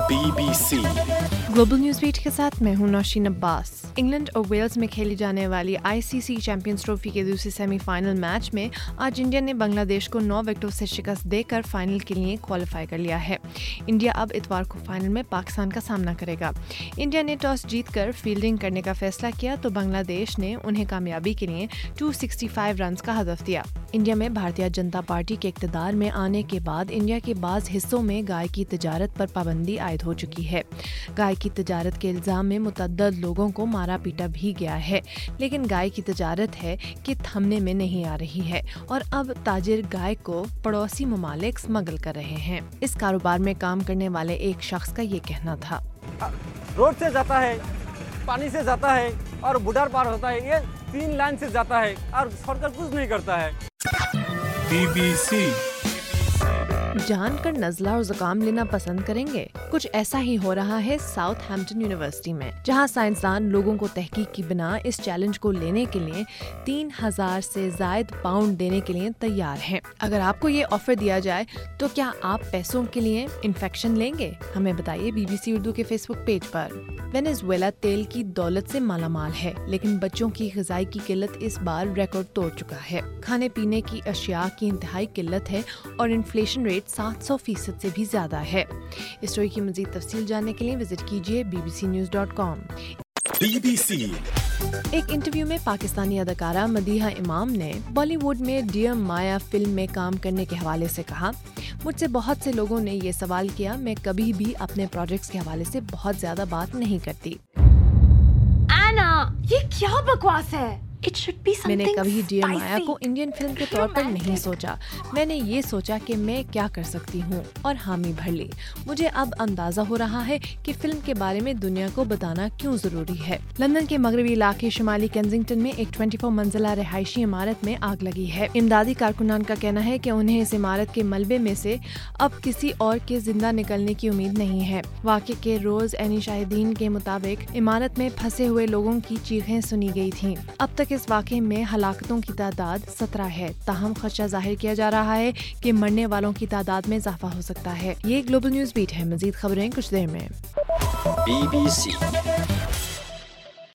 BBC global news beat के साथ मैं हूं नौशीन अब्बास। इंग्लैंड और वेल्स में खेली जाने वाली ICC चैंपियंस ट्रॉफी के दूसरे सेमीफाइनल मैच में आज इंडिया ने बांग्लादेश को 9 विकेटों से शिकस्त देकर फाइनल के लिए क्वालिफाई कर लिया है। इंडिया अब इतवार को फाइनल में पाकिस्तान का सामना करेगा। इंडिया ने टॉस जीतकर फील्डिंग करने का फैसला किया तो बांग्लादेश ने उन्हें कामयाबी के लिए 265 रन का हदफ दिया। इंडिया में भारतीय जनता पार्टी के इक़्तिदार में आने के बाद इंडिया के बाज़ हिस्सों में गाय की तिजारत पर पाबंदी आयद हो चुकी है। गाय की तिजारत के इल्ज़ाम में मुतअद्दिद लोगों को मारा पीटा भी गया है, लेकिन गाय की तिजारत है कि थमने में नहीं आ रही है और अब ताजिर गाय को पड़ोसी ममालिक स्मगल कर रहे हैं। इस कारोबार में काम करने वाले एक शख्स का ये कहना था। रोड से जाता है, पानी से जाता है और बॉर्डर पार होता है, ये 3 लाइन से जाता है और सरकार कुछ नहीं करता है। BBC जानकर नज़ला और ज़ुकाम लेना पसंद करेंगे? कुछ ऐसा ही हो रहा है साउथहैम्पटन यूनिवर्सिटी में, जहां साइंसदान लोगों को तहकीक की बिना इस चैलेंज को लेने के लिए 3000 से ज़ायद पाउंड देने के लिए तैयार हैं। अगर आपको ये ऑफर दिया जाए तो क्या आप पैसों के लिए इन्फेक्शन लेंगे? हमें बताइए BBC उर्दू के फेसबुक पेज पर। वेनेजुएला तेल की दौलत से मालामाल है, लेकिन बच्चों की ग़िज़ाई की किल्लत इस बार रिकॉर्ड तोड़ चुका है। खाने पीने की अशिया की इंतहाई किल्लत है और इन्फ्लेशन रेट 700% से भी ज्यादा है। इस स्टोरी की मज़ीद तफसील जानने के लिए विजिट कीजिए bbcnews.com। BBC एक इंटरव्यू में पाकिस्तानी अदाकारा मदीहा इमाम ने बॉलीवुड में डियर माया फिल्म में काम करने के हवाले से कहा, मुझसे बहुत से लोगों ने ये सवाल किया, मैं कभी भी अपने प्रोजेक्ट्स के हवाले से बहुत ज्यादा बात नहीं करती। एना, ये क्या बकवास है? मैंने कभी डियर माया को इंडियन फिल्म के तौर पर नहीं सोचा। मैंने ये सोचा कि मैं क्या कर सकती हूँ और हामी भर ली। मुझे अब अंदाजा हो रहा है कि फिल्म के बारे में दुनिया को बताना क्यों जरूरी है। लंदन के मगरबी इलाके शुमाली केंसिंगटन में एक 24 मंजिला रिहायशी इमारत में आग लगी है। इमदादी कारकुनान का कहना है कि उन्हें इस इमारत के मलबे में से अब किसी और के जिंदा निकलने की उम्मीद नहीं है। वाक़े के रोज एनी शाहिदीन के मुताबिक इमारत में फंसे हुए लोगों की चीखें सुनी गई थीं। अब तक इस वाक़े में हलाकतों की तादाद 17 है। ताहम खदशा जाहिर किया जा रहा है कि मरने वालों की तादाद में इजाफा हो सकता है। ये ग्लोबल न्यूज़ बीट है। मज़ीद खबरें कुछ देर में। BBC